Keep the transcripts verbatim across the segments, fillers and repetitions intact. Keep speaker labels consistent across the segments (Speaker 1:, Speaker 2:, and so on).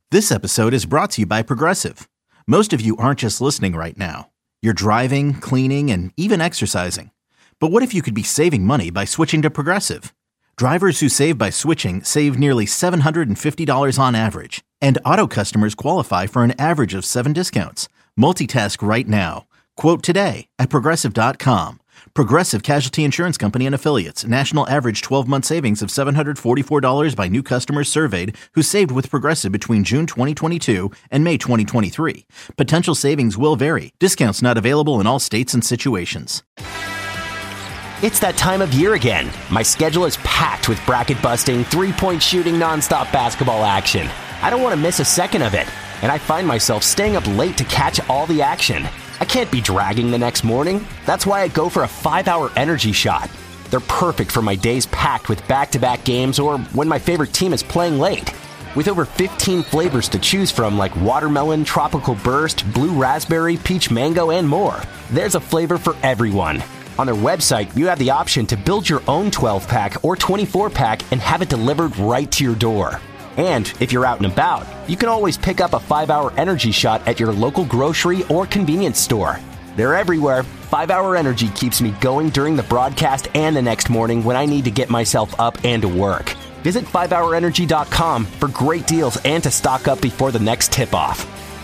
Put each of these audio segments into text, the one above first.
Speaker 1: This episode is brought to you by Progressive. Most of you aren't just listening right now. You're driving, cleaning, and even exercising. But what if you could be saving money by switching to Progressive? Drivers who save by switching save nearly seven hundred fifty dollars on average. And auto customers qualify for an average of seven discounts. Multitask right now. Quote today at Progressive dot com. Progressive Casualty Insurance Company and Affiliates. National average twelve-month savings of seven hundred forty-four dollars by new customers surveyed who saved with Progressive between June twenty twenty-two and May twenty twenty-three. Potential savings will vary. Discounts not available in all states and situations.
Speaker 2: It's that time of year again. My schedule is packed with bracket-busting, three-point shooting, nonstop basketball action. I don't want to miss a second of it, and I find myself staying up late to catch all the action. I can't be dragging the next morning. That's why I go for a five-hour energy shot. They're perfect for my days packed with back-to-back games or when my favorite team is playing late. With over fifteen flavors to choose from like watermelon, tropical burst, blue raspberry, peach mango, and more, there's a flavor for everyone. On their website, you have the option to build your own twelve-pack or twenty-four-pack and have it delivered right to your door. And if you're out and about, you can always pick up a five-hour energy shot at your local grocery or convenience store. They're everywhere. five-hour Energy keeps me going during the broadcast and the next morning when I need to get myself up and to work. Visit five hour energy dot com for great deals and to stock up before the next tip-off.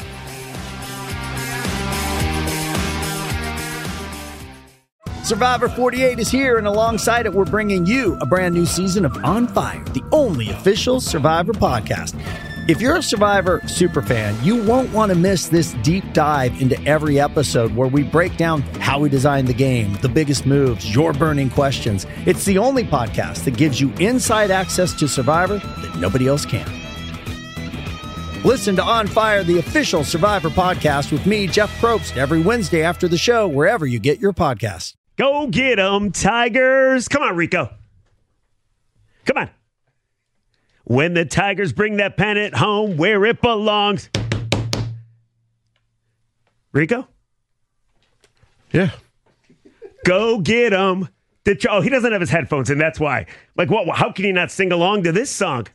Speaker 3: Survivor forty-eight is here, and alongside it, we're bringing you a brand new season of On Fire, the only official Survivor podcast. If you're a Survivor superfan, you won't want to miss this deep dive into every episode where we break down how we designed the game, the biggest moves, your burning questions. It's the only podcast that gives you inside access to Survivor that nobody else can. Listen to On Fire, the official Survivor podcast with me, Jeff Probst, every Wednesday after the show, wherever you get your podcasts.
Speaker 4: Go get 'em, Tigers. Come on, Rico. Come on. When the Tigers bring that pennant home where it belongs. Rico?
Speaker 5: Yeah.
Speaker 4: Go get 'em. Oh, he doesn't have his headphones in, that's why. Like, what? How can he not sing along to this song?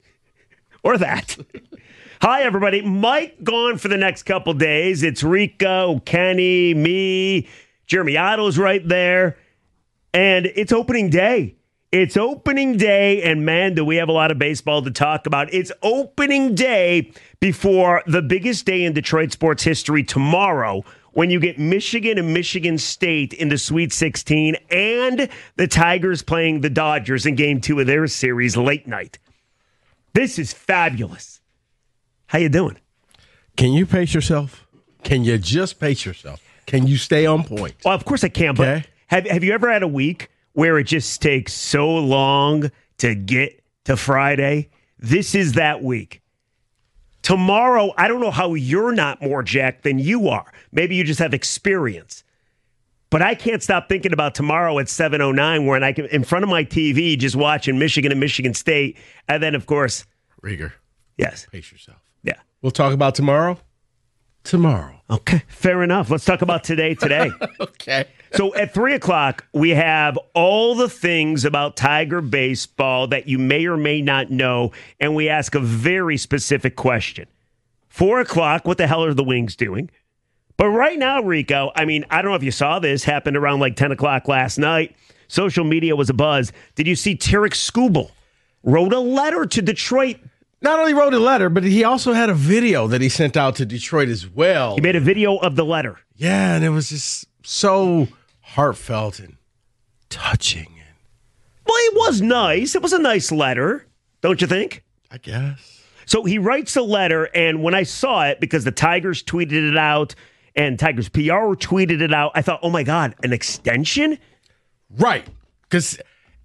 Speaker 4: Or that? Hi, everybody. Mike gone for the next couple days. It's Rico, Kenny, me, Jeremy Otto's right there. And it's opening day. It's opening day, and man, do we have a lot of baseball to talk about. It's opening day before the biggest day in Detroit sports history tomorrow, when you get Michigan and Michigan State in the Sweet sixteen and the Tigers playing the Dodgers in game two of their series late night. This is fabulous. How you doing?
Speaker 5: Can you pace yourself? Can you just pace yourself? Can you stay on point?
Speaker 4: Well, of course I can, but
Speaker 5: okay.
Speaker 4: have, have you ever had a week where it just takes so long to get to Friday? This is that week. Tomorrow, I don't know how you're not more jacked than you are. Maybe you just have experience. But I can't stop thinking about tomorrow at seven oh nine, where I can, in front of my T V, just watching Michigan and Michigan State. And then, of course...
Speaker 5: Rieger.
Speaker 4: Yes.
Speaker 5: Pace yourself.
Speaker 4: Yeah.
Speaker 5: We'll talk about tomorrow. Tomorrow.
Speaker 4: Okay, fair enough. Let's talk about today today.
Speaker 5: Okay.
Speaker 4: So at three o'clock, we have all the things about Tiger baseball that you may or may not know, and we ask a very specific question. Four o'clock, what the hell are the Wings doing? But right now, Rico, I mean, I don't know if you saw this, happened around like ten o'clock last night. Social media was abuzz. Did you see Tarek Skubal wrote a letter to Detroit?
Speaker 5: Not only wrote a letter, but he also had a video that he sent out to Detroit as well.
Speaker 4: He made a video of the letter.
Speaker 5: Yeah, and it was just so heartfelt and touching.
Speaker 4: Well, it was nice. It was a nice letter, don't you think?
Speaker 5: I guess.
Speaker 4: So he writes a letter, and when I saw it, because the Tigers tweeted it out, and Tigers P R tweeted it out, I thought, oh my God, an extension?
Speaker 5: Right, because...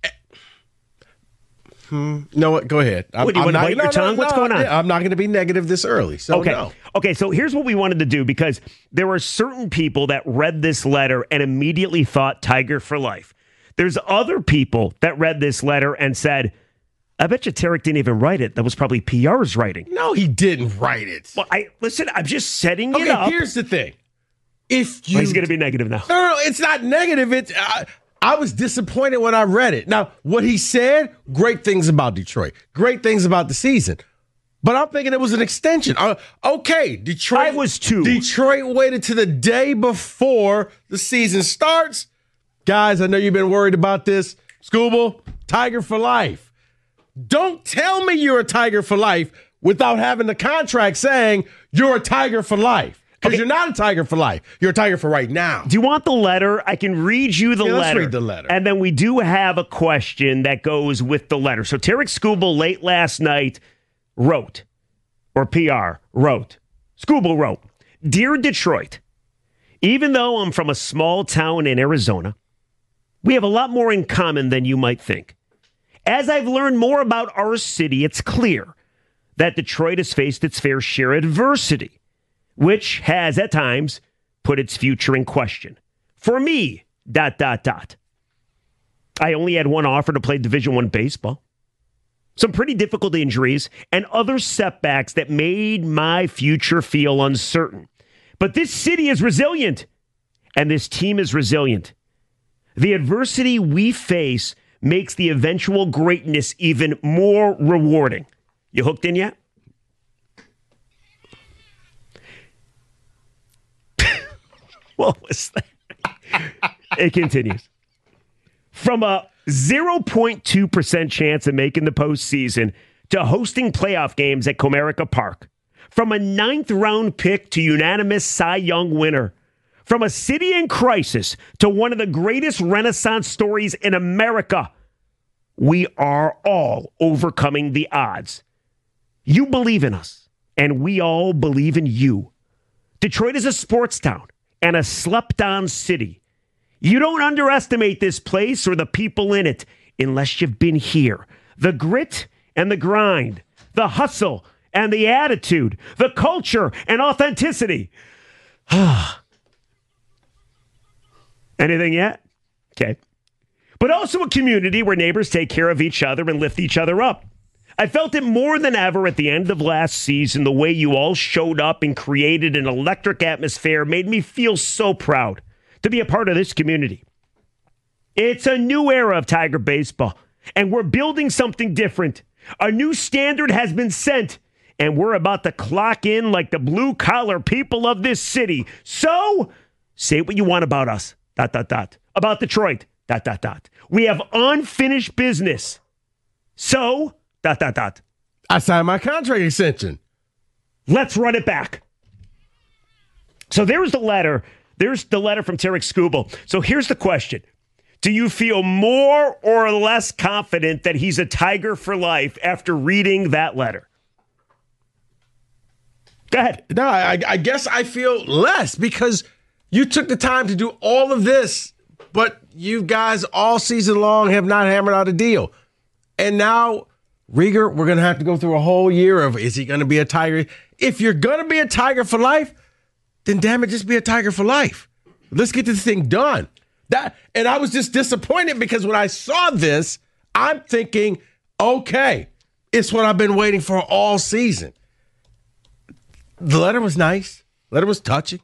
Speaker 5: Hmm. No, what? Go ahead. I'm,
Speaker 4: what, do you
Speaker 5: I'm
Speaker 4: want to
Speaker 5: not,
Speaker 4: bite
Speaker 5: no,
Speaker 4: your
Speaker 5: no,
Speaker 4: tongue?
Speaker 5: No,
Speaker 4: What's going on?
Speaker 5: I'm not going to be negative this early. So
Speaker 4: okay.
Speaker 5: No.
Speaker 4: Okay, so here's what we wanted to do, because there were certain people that read this letter and immediately thought Tiger for life. There's other people that read this letter and said, I bet you Tarek didn't even write it. That was probably P R's writing.
Speaker 5: No, he didn't write it.
Speaker 4: Well, I listen, I'm just setting
Speaker 5: okay,
Speaker 4: it up.
Speaker 5: Here's the thing. If you,
Speaker 4: well, he's going to be negative now.
Speaker 5: No, no, no, it's not negative. It's... Uh, I was disappointed when I read it. Now, what he said, great things about Detroit. Great things about the season. But I'm thinking it was an extension. Uh, okay, Detroit.
Speaker 4: I was too.
Speaker 5: Detroit waited to the day before the season starts. Guys, I know you've been worried about this. Scooble, Tiger for life. Don't tell me you're a Tiger for life without having the contract saying you're a Tiger for life. Because okay. You're not a Tiger for life. You're a Tiger for right now.
Speaker 4: Do you want the letter? I can read you the
Speaker 5: yeah,
Speaker 4: letter.
Speaker 5: Let's read the letter.
Speaker 4: And then we do have a question that goes with the letter. So Tarek Scooble late last night wrote, or P R wrote, Scooble wrote, Dear Detroit, even though I'm from a small town in Arizona, we have a lot more in common than you might think. As I've learned more about our city, it's clear that Detroit has faced its fair share of adversity, which has at times put its future in question. For me, dot, dot, dot. I only had one offer to play Division One baseball, some pretty difficult injuries, and other setbacks that made my future feel uncertain. But this city is resilient, and this team is resilient. The adversity we face makes the eventual greatness even more rewarding. You hooked in yet? What was that? It continues. From a zero point two percent chance of making the postseason to hosting playoff games at Comerica Park. From a ninth round pick to unanimous Cy Young winner. From a city in crisis to one of the greatest Renaissance stories in America. We are all overcoming the odds. You believe in us, and we all believe in you. Detroit is a sports town and a slept-on city. You don't underestimate this place or the people in it unless you've been here. The grit and the grind, the hustle and the attitude, the culture and authenticity. Anything yet? Okay. But also a community where neighbors take care of each other and lift each other up. I felt it more than ever at the end of last season. The way you all showed up and created an electric atmosphere made me feel so proud to be a part of this community. It's a new era of Tiger baseball, and we're building something different. A new standard has been set, and we're about to clock in like the blue-collar people of this city. So, say what you want about us. Dot, dot, dot. About Detroit. Dot, dot, dot. We have unfinished business. So, dot, dot, dot.
Speaker 5: I signed my contract extension.
Speaker 4: Let's run it back. So there's the letter. There's the letter from Tarek Scooble. So here's the question. Do you feel more or less confident that he's a Tiger for life after reading that letter? Go ahead.
Speaker 5: No, I, I guess I feel less because you took the time to do all of this, but you guys all season long have not hammered out a deal. And now, Rieger, we're going to have to go through a whole year of, is he going to be a Tiger? If you're going to be a Tiger for life, then damn it, just be a Tiger for life. Let's get this thing done. That, and I was just disappointed because when I saw this, I'm thinking, okay, it's what I've been waiting for all season. The letter was nice. The letter was touching.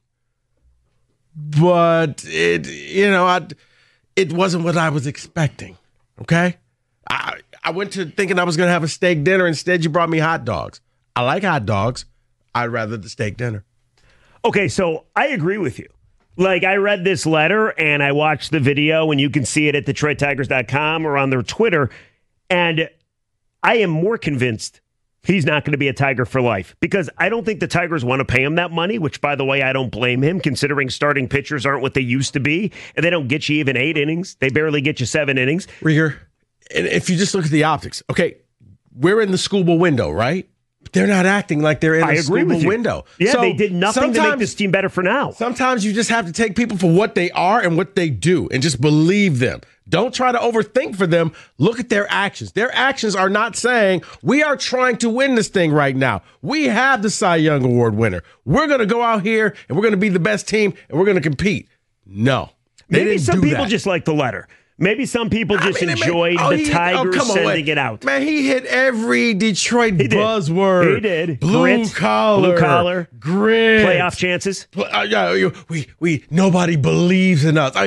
Speaker 5: But it, you know, I, it wasn't what I was expecting. Okay? I, I went to thinking I was going to have a steak dinner. Instead, you brought me hot dogs. I like hot dogs. I'd rather the steak dinner.
Speaker 4: Okay, so I agree with you. Like, I read this letter and I watched the video, and you can see it at Detroit Tigers dot com or on their Twitter, and I am more convinced he's not going to be a Tiger for life because I don't think the Tigers want to pay him that money, which, by the way, I don't blame him, considering starting pitchers aren't what they used to be, and they don't get you even eight innings. They barely get you seven innings.
Speaker 5: Rieger, and if you just look at the optics, okay, we're in the Scooble window, right? They're not acting like they're in
Speaker 4: I
Speaker 5: a
Speaker 4: agree
Speaker 5: Scooble
Speaker 4: with you.
Speaker 5: window.
Speaker 4: Yeah,
Speaker 5: so
Speaker 4: they did nothing to make this team better for now.
Speaker 5: Sometimes you just have to take people for what they are and what they do and just believe them. Don't try to overthink for them. Look at their actions. Their actions are not saying, we are trying to win this thing right now. We have the Cy Young Award winner. We're going to go out here and we're going to be the best team and we're going to compete. No.
Speaker 4: Maybe some people just like the letter. Maybe some people just
Speaker 5: I mean,
Speaker 4: enjoyed
Speaker 5: oh,
Speaker 4: the
Speaker 5: he,
Speaker 4: Tigers
Speaker 5: oh,
Speaker 4: sending
Speaker 5: wait.
Speaker 4: it out.
Speaker 5: Man, he hit every Detroit
Speaker 4: he
Speaker 5: buzzword.
Speaker 4: He did.
Speaker 5: Blue
Speaker 4: Grit,
Speaker 5: collar.
Speaker 4: Blue collar.
Speaker 5: Grit.
Speaker 4: Playoff chances.
Speaker 5: Uh, yeah, we, we, nobody believes in us. I,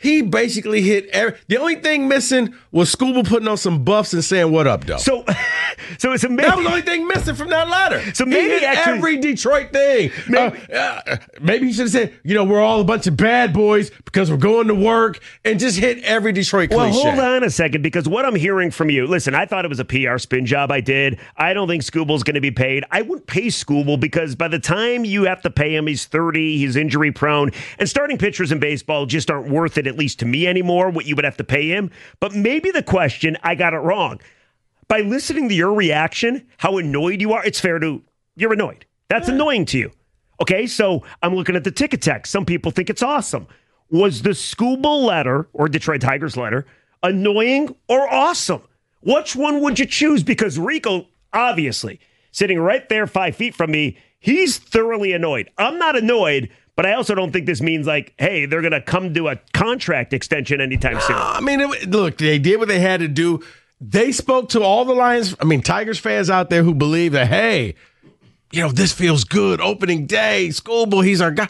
Speaker 5: He basically hit every, the only thing missing was Scooble putting on some buffs and saying, "What up, though?"
Speaker 4: So, so it's amazing.
Speaker 5: That was the only thing missing from that letter.
Speaker 4: So
Speaker 5: he
Speaker 4: maybe
Speaker 5: hit
Speaker 4: actually,
Speaker 5: every Detroit thing.
Speaker 4: Maybe,
Speaker 5: uh, uh, maybe he should have said, you know, we're all a bunch of bad boys because we're going to work, and just hit every Detroit
Speaker 4: well,
Speaker 5: cliche.
Speaker 4: hold on a second, because what I'm hearing from you, listen, I thought it was a P R spin job. I did. I don't think Scooble's going to be paid. I wouldn't pay Scooble because by the time you have to pay him, he's thirty, he's injury prone, and starting pitchers in baseball just aren't worth it, at least to me anymore, what you would have to pay him. But maybe the question, I got it wrong. By listening to your reaction, how annoyed you are, it's fair to, you're annoyed. That's yeah. annoying to you. Okay, so I'm looking at the ticket text. Some people think it's awesome. Was the Scooble letter, or Detroit Tigers letter, annoying or awesome? Which one would you choose? Because Rico, obviously, sitting right there five feet from me, he's thoroughly annoyed. I'm not annoyed, but I also don't think this means like, hey, they're going to come to a contract extension anytime soon.
Speaker 5: I mean, it, look, they did what they had to do. They spoke to all the Lions, I mean, Tigers fans out there who believe that, hey, you know, this feels good. Opening day, Scooble, he's our guy.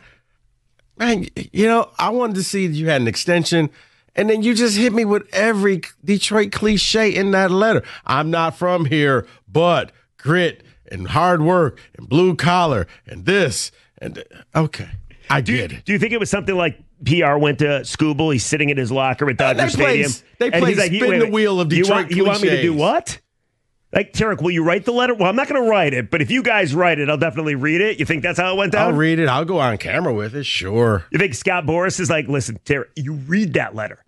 Speaker 5: Man, you know, I wanted to see that you had an extension, and then you just hit me with every Detroit cliche in that letter. I'm not from here, but grit and hard work and blue collar and this and okay. I
Speaker 4: do,
Speaker 5: get it.
Speaker 4: Do you think it was something like P R went to Scooble, he's sitting in his locker at Dodger Stadium.
Speaker 5: They play like, spin wait,
Speaker 4: the
Speaker 5: wait, wheel of Detroit
Speaker 4: you want,
Speaker 5: cliches.
Speaker 4: You want me to do what? Like, Tarek, will you write the letter? Well, I'm not going to write it, but if you guys write it, I'll definitely read it. You think that's how it went down?
Speaker 5: I'll read it. I'll go on camera with it, sure.
Speaker 4: You think Scott Boras is like, listen, Tarek, you read that letter.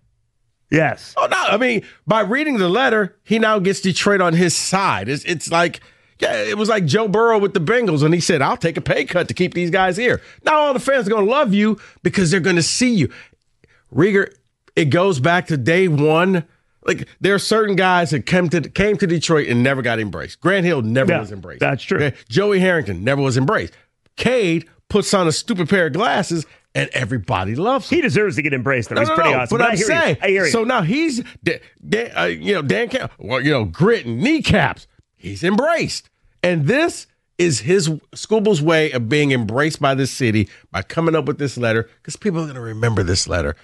Speaker 4: Yes.
Speaker 5: Oh, no. I mean, by reading the letter, he now gets Detroit on his side. It's, it's like, yeah, it was like Joe Burrow with the Bengals, and he said, I'll take a pay cut to keep these guys here. Now all the fans are going to love you because they're going to see you. Rieger, it goes back to day one. Like, there are certain guys that came to came to Detroit and never got embraced. Grant Hill never
Speaker 4: yeah,
Speaker 5: was embraced.
Speaker 4: That's true.
Speaker 5: Okay? Joey Harrington never was embraced. Cade puts on a stupid pair of glasses, and everybody loves him.
Speaker 4: He deserves to get embraced. Though.
Speaker 5: No,
Speaker 4: he's
Speaker 5: no,
Speaker 4: pretty
Speaker 5: no,
Speaker 4: awesome.
Speaker 5: But,
Speaker 4: but
Speaker 5: I'm
Speaker 4: I hear
Speaker 5: saying,
Speaker 4: you. I hear you.
Speaker 5: So now he's, Dan, uh, you know, Dan Campbell, well, you know, grit and kneecaps. He's embraced. And this is his Scooble's way of being embraced by this city by coming up with this letter, because people are going to remember this letter.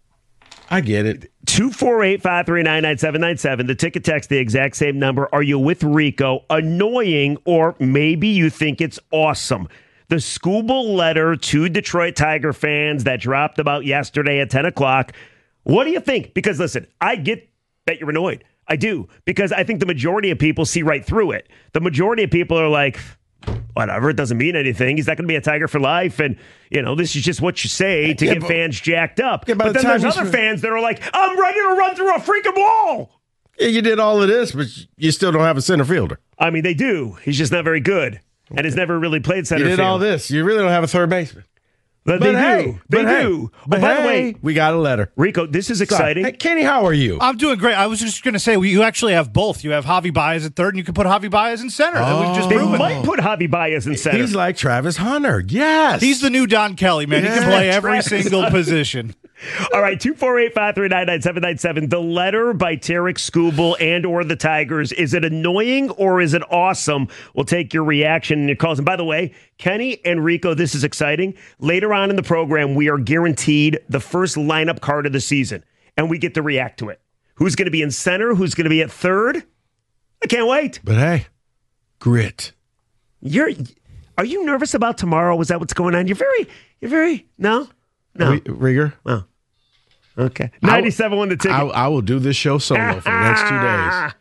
Speaker 5: I get it.
Speaker 4: two four eight, five three nine, nine seven nine seven. The ticket text, the exact same number. Are you with Rico? Annoying, or maybe you think it's awesome? The Scooble letter to Detroit Tiger fans that dropped about yesterday at ten o'clock. What do you think? Because, listen, I get that you're annoyed. I do. Because I think the majority of people see right through it. The majority of people are like, whatever, it doesn't mean anything. He's not going to be a Tiger for life. And, you know, this is just what you say to
Speaker 5: yeah,
Speaker 4: get
Speaker 5: but,
Speaker 4: fans jacked up.
Speaker 5: Yeah,
Speaker 4: but
Speaker 5: the
Speaker 4: then there's other
Speaker 5: for-
Speaker 4: fans that are like, I'm ready to run through a freaking wall.
Speaker 5: Yeah, you did all of this, but you still don't have a center fielder.
Speaker 4: I mean, they do. He's just not very good. Okay. And has never really played center
Speaker 5: field. You did
Speaker 4: field.
Speaker 5: all this. You really don't have a third baseman.
Speaker 4: But,
Speaker 5: but
Speaker 4: they
Speaker 5: hey,
Speaker 4: do. They
Speaker 5: but
Speaker 4: do.
Speaker 5: Hey, but
Speaker 4: oh, by
Speaker 5: hey,
Speaker 4: the way,
Speaker 5: we got a letter.
Speaker 4: Rico, this is exciting.
Speaker 5: Hey, Kenny, how are you?
Speaker 6: I'm doing great. I was just going to say, well, you actually have both. You have Javi Baez at third, and you can put Javi Baez in center.
Speaker 5: Oh.
Speaker 6: That was just
Speaker 4: they
Speaker 6: proven.
Speaker 4: might put Javi Baez in center.
Speaker 5: He's like Travis Hunter. Yes.
Speaker 6: He's the new Don Kelly, man.
Speaker 5: Yeah.
Speaker 6: He can play every
Speaker 4: Travis
Speaker 6: single
Speaker 4: Hunter.
Speaker 6: position.
Speaker 4: All right, two four eight, five three nine, nine seven nine seven. The letter by Tarek Scooble and or the Tigers, is it annoying or is it awesome? We'll take your reaction and your calls. And by the way, Kenny and Rico, this is exciting. Later on in the program, we are guaranteed the first lineup card of the season, and we get to react to it. Who's going to be in center? Who's going to be at third? I can't wait.
Speaker 5: But hey, grit.
Speaker 4: You're, are you nervous about tomorrow? Is that what's going on? You're very, you're very, no? No.
Speaker 5: R- Rieger?
Speaker 4: Oh. Okay. ninety-seven on the ticket.
Speaker 5: I, I will do this show solo for the next two days.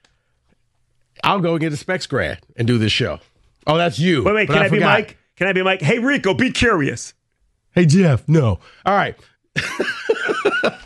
Speaker 5: I'll go get a specs grad and do this show. Oh, that's you.
Speaker 4: Wait, wait.
Speaker 5: But
Speaker 4: Can I, I be
Speaker 5: forgot.
Speaker 4: Mike? Can I be Mike? Hey, Rico, be curious.
Speaker 5: Hey, Jeff. No. All right.